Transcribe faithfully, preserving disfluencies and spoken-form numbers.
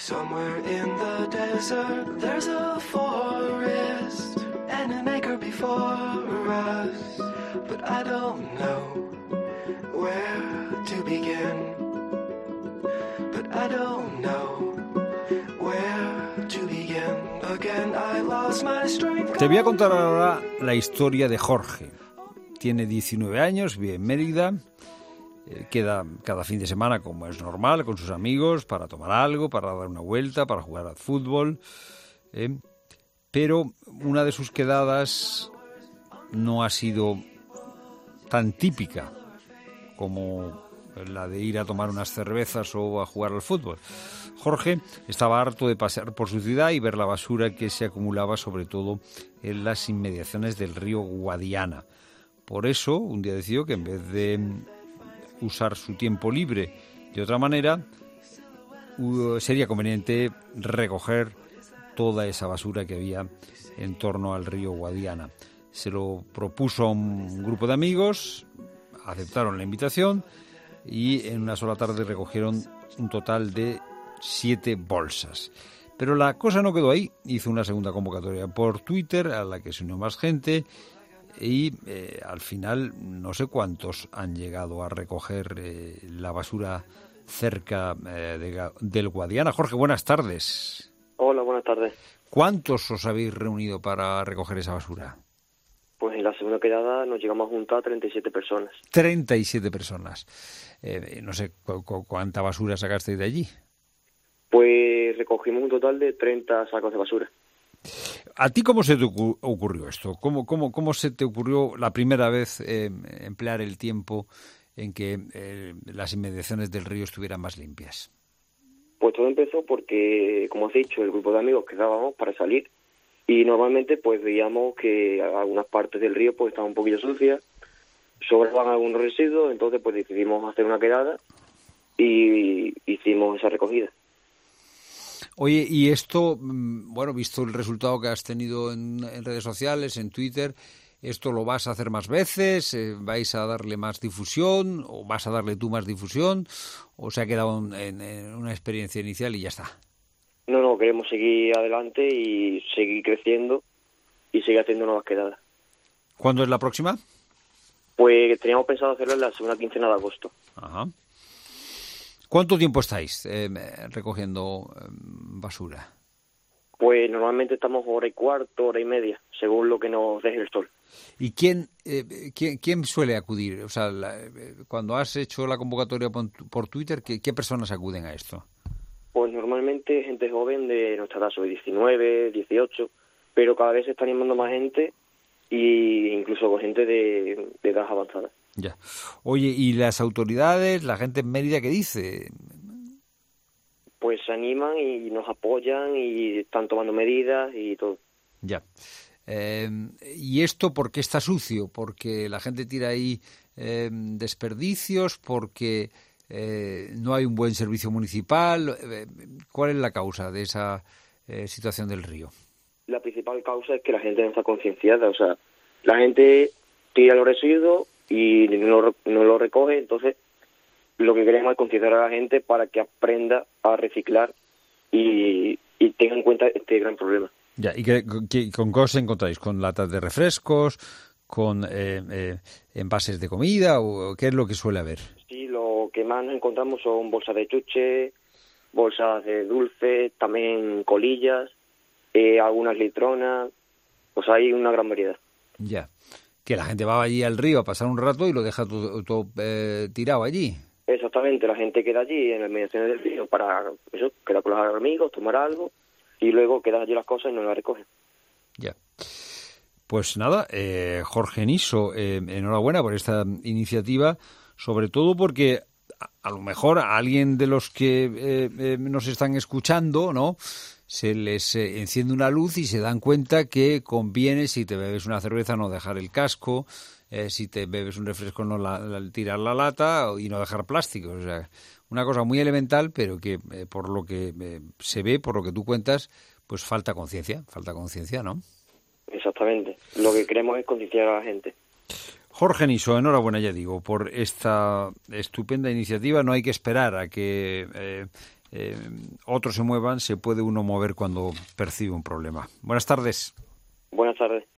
Somewhere in the desert there's a forest and an acre before us, but I don't know where to begin, but I don't know where to begin. Again I lost my strength. Te voy a contar ahora la historia de Jorge. Tiene diecinueve años, vive en Mérida. Queda cada fin de semana, como es normal, con sus amigos para tomar algo, para dar una vuelta, para jugar al fútbol. ¿eh? Pero una de sus quedadas no ha sido tan típica como la de ir a tomar unas cervezas o a jugar al fútbol. Jorge estaba harto de pasear por su ciudad y ver la basura que se acumulaba, sobre todo en las inmediaciones del río Guadiana. Por eso, un día decidió que en vez de usar su tiempo libre de otra manera, sería conveniente recoger toda esa basura que había en torno al río Guadiana. Se lo propuso a un grupo de amigos, aceptaron la invitación y en una sola tarde recogieron un total de siete bolsas. Pero la cosa no quedó ahí. Hizo una segunda convocatoria por Twitter a la que se unió más gente. Y eh, al final no sé cuántos han llegado a recoger eh, la basura cerca eh, de, del Guadiana. Jorge, buenas tardes. Hola, buenas tardes. ¿Cuántos os habéis reunido para recoger esa basura? Pues en la segunda quedada nos llegamos a juntar treinta y siete personas. treinta y siete personas. Eh, no sé cu- cu- cuánta basura sacasteis de allí. Pues recogimos un total de treinta sacos de basura. ¿A ti cómo se te ocurrió esto? ¿Cómo, cómo, cómo se te ocurrió la primera vez eh, emplear el tiempo en que eh, las inmediaciones del río estuvieran más limpias? Pues todo empezó porque, como has dicho, el grupo de amigos quedábamos para salir y normalmente pues veíamos que algunas partes del río pues estaban un poquillo sucias, sobraban algunos residuos, entonces pues decidimos hacer una quedada y hicimos esa recogida. Oye, y esto, bueno, visto el resultado que has tenido en, en redes sociales, en Twitter, ¿esto lo vas a hacer más veces? Eh, ¿Vais a darle más difusión? ¿O vas a darle tú más difusión? ¿O se ha quedado en, en una experiencia inicial y ya está? No, no, queremos seguir adelante y seguir creciendo y seguir haciendo nuevas quedadas. ¿Cuándo es la próxima? Pues teníamos pensado hacerlo en la segunda quincena de agosto. Ajá. ¿Cuánto tiempo estáis eh, recogiendo eh, basura? Pues normalmente estamos hora y cuarto, hora y media, según lo que nos deje el sol. ¿Y quién, eh, quién, quién suele acudir? O sea, la, eh, cuando has hecho la convocatoria por, por Twitter, ¿qué, ¿qué personas acuden a esto? Pues normalmente gente joven de nuestra edad, sobre diecinueve, dieciocho, pero cada vez se está animando más gente e incluso con gente de, de edad avanzada. Ya. Oye, ¿y las autoridades, la gente en Mérida, qué dice? Pues se animan y nos apoyan y están tomando medidas y todo. Ya. Eh, ¿Y esto por qué está sucio? ¿Porque la gente tira ahí eh, desperdicios? ¿Porque eh, no hay un buen servicio municipal? Eh, ¿Cuál es la causa de esa eh, situación del río? La principal causa es que la gente no está concienciada. O sea, la gente tira los residuos y no, no lo recoge, entonces lo que queremos es concienciar a la gente para que aprenda a reciclar y, y tenga en cuenta este gran problema. Ya, ¿y qué, qué, con qué os encontráis? ¿Con latas de refrescos? ¿Con eh, eh, envases de comida? ¿O qué es lo que suele haber? Sí, lo que más nos encontramos son bolsas de chuche, bolsas de dulce, también colillas, eh, algunas litronas, pues hay una gran variedad. Ya. Que la gente va allí al río a pasar un rato y lo deja todo, todo eh, tirado allí. Exactamente, la gente queda allí en las mediaciones del río para eso, quedar con los amigos, tomar algo y luego quedan allí las cosas y no las recogen. Ya. Pues nada, eh, Jorge Niso, eh, enhorabuena por esta iniciativa, sobre todo porque a, a lo mejor a alguien de los que eh, eh, nos están escuchando, ¿no?, se les eh, enciende una luz y se dan cuenta que conviene, si te bebes una cerveza, no dejar el casco, eh, si te bebes un refresco, no la, la, tirar la lata y no dejar plástico. O sea, una cosa muy elemental, pero que eh, por lo que eh, se ve, por lo que tú cuentas, pues falta conciencia, falta conciencia, ¿no? Exactamente. Lo que queremos es concienciar a la gente. Jorge Niso, enhorabuena, ya digo, por esta estupenda iniciativa. No hay que esperar a que eh, eh, otros se muevan, se puede uno mover cuando percibe un problema. Buenas tardes. Buenas tardes.